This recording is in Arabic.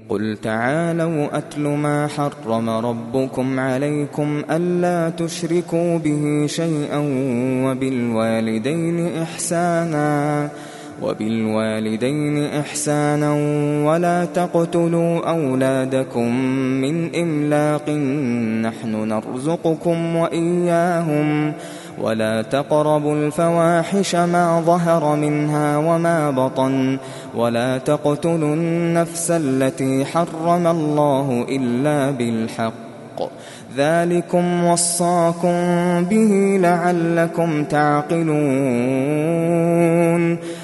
قل تعالوا أتل ما حرم ربكم عليكم ألا تشركوا به شيئا وبالوالدين إحسانا ولا تقتلوا أولادكم من إملاق نحن نرزقكم وإياهم ولا تقربوا الفواحش ما ظهر منها وما بطن ولا تقتلوا النفس التي حرم الله إلا بالحق ذلكم وصاكم به لعلكم تعقلون